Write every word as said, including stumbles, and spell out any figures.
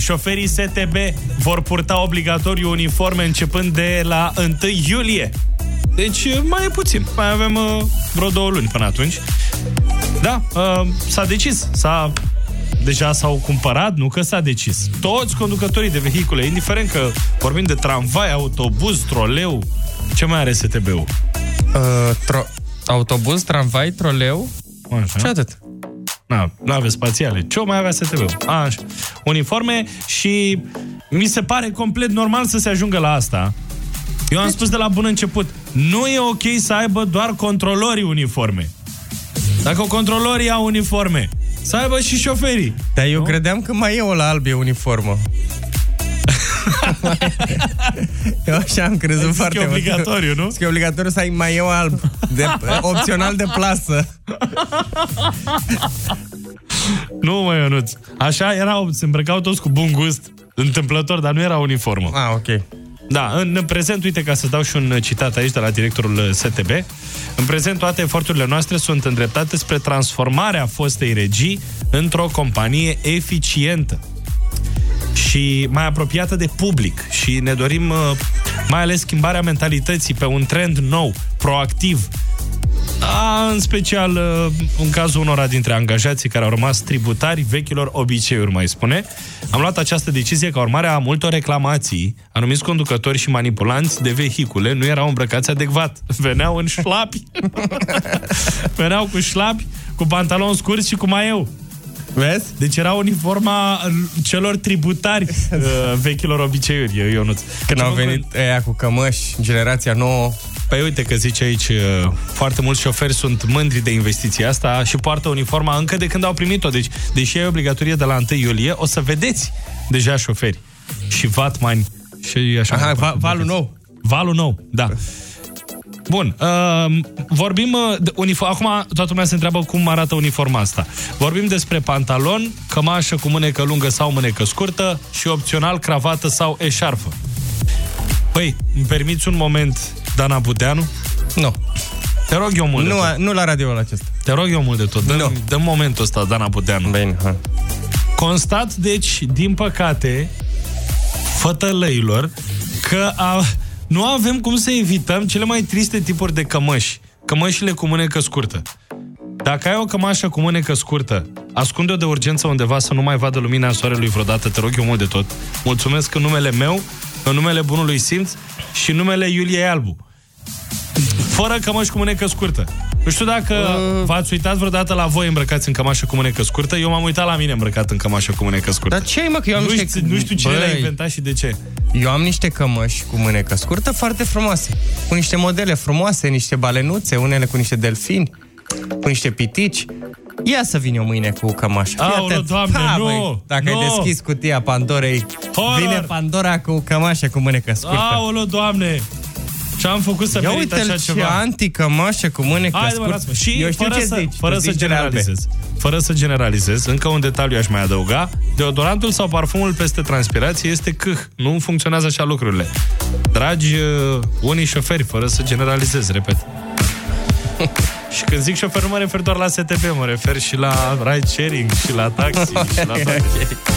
șoferii S T B vor purta obligatoriu uniforme începând de la întâi iulie. Deci mai e puțin. Mai avem uh, vreo două luni până atunci. Da, uh, s-a decis. S-a... Deja s-au cumpărat, nu că s-a decis. Toți conducătorii de vehicule, indiferent că vorbim de tramvai, autobuz, troleu, ce mai are S T B-ul? Uh, tro- autobuz, tramvai, troleu Așa. și atât. Na, nave spațiale. Ce mai avea S T B-ul? Așa. Uniforme și mi se pare complet normal să se ajungă la asta. Eu am spus de la bun început, nu e ok să aibă doar controlorii uniforme. Dacă controlorii au uniforme, să aibă și șoferii. Dar eu nu? credeam că mai e o la alb e uniformă. Eu așa am crezut ai foarte mult. E obligatoriu, nu? E obligatoriu să ai mai eu alb. De, opțional de plasă. Nu, mă, Ionuț. Așa erau, se îmbrăcau toți cu bun gust, întâmplător, dar nu era uniformă. Ah, ok. Da, în prezent, uite, ca să dau și un citat aici de la directorul S T B, în prezent toate eforturile noastre sunt îndreptate spre transformarea fostei regii într-o companie eficientă și mai apropiată de public și ne dorim mai ales schimbarea mentalității pe un trend nou, proactiv. A, în special în cazul unora dintre angajații care au rămas tributari vechilor obiceiuri, mai spune. Am luat această decizie ca urmare a multor reclamații. Anumiți conducători și manipulanți de vehicule nu erau îmbrăcați adecvat. Veneau în șlapi. Veneau cu șlapi, cu pantaloni scurți și cu maieu. Vezi? Deci era uniforma celor tributari uh, vechilor obiceiuri, Ionuț. Când au venit ăia cu cămăși, generația nouă. Păi uite că zice aici, foarte mulți șoferi sunt mândri de investiția asta și poartă uniforma încă de când au primit-o. Deci, deși e obligatorie de la întâi iulie, o să vedeți deja șoferi și vatmani și așa. Aha, va, valul nou. Valul nou, da. Bun, uh, vorbim uh, de uniform. Acum toată lumea se întreabă cum arată uniforma asta. Vorbim despre pantalon, cămașă cu mânecă lungă sau mânecă scurtă și opțional cravată sau eșarfă. Păi, îmi permiți un moment, Dana Budeanu? Nu. Te rog eu mult nu, de tot. Nu la radioul acesta. Te rog eu mult de tot. Dă-mi, no. dă-mi momentul ăsta, Dana Budeanu. Bine, ha. Constat, deci, din păcate, fătălăilor, că a, nu avem cum să evităm cele mai triste tipuri de cămăși. Cămășile cu mânecă scurtă. Dacă ai o cămașă cu mânecă scurtă, ascunde-o de urgență undeva să nu mai vadă lumina soarelui vreodată, te rog eu mult de tot. Mulțumesc în numele meu, în numele bunului simț și în numele Iuliei Albu. Fără cămăși cu mânecă scurtă. Nu știu dacă uh... v-ați uitat vreodată la voi îmbrăcați în cămașă cu mânecă scurtă. Eu m-am uitat la mine îmbrăcat în cămașă cu mânecă scurtă. Dar ce ai, mă, că eu am nu niște... știu, nu știu cine le-a inventat și de ce. Eu am niște cămăși cu mânecă scurtă foarte frumoase. Cu niște modele frumoase, niște balenuțe, unele cu niște delfini, cu niște pitici. Ia să vin eu mâine cu cămașă. Aoleu, Doamne, ha, nu! Băi, dacă nu. ai deschis cutia Pandorei, Horror. Vine Pandora cu cămașă cu mânecă scurtă. Aoleu, Doamne! Ce-am făcut să merit așa ceva? Ia anti-cămașă cu mânecă scurtă. Și eu știu fără ce să, zici. fără să generalizez. Fără să generalizez, încă un detaliu aș mai adăuga. Deodorantul sau parfumul peste transpirație este câh. Nu funcționează așa lucrurile. Dragi uh, unii șoferi, fără să generalizez, repet. Și când zic șofer, nu mă refer doar la S T B, mă refer și la ride sharing, și la taxi, și la toate.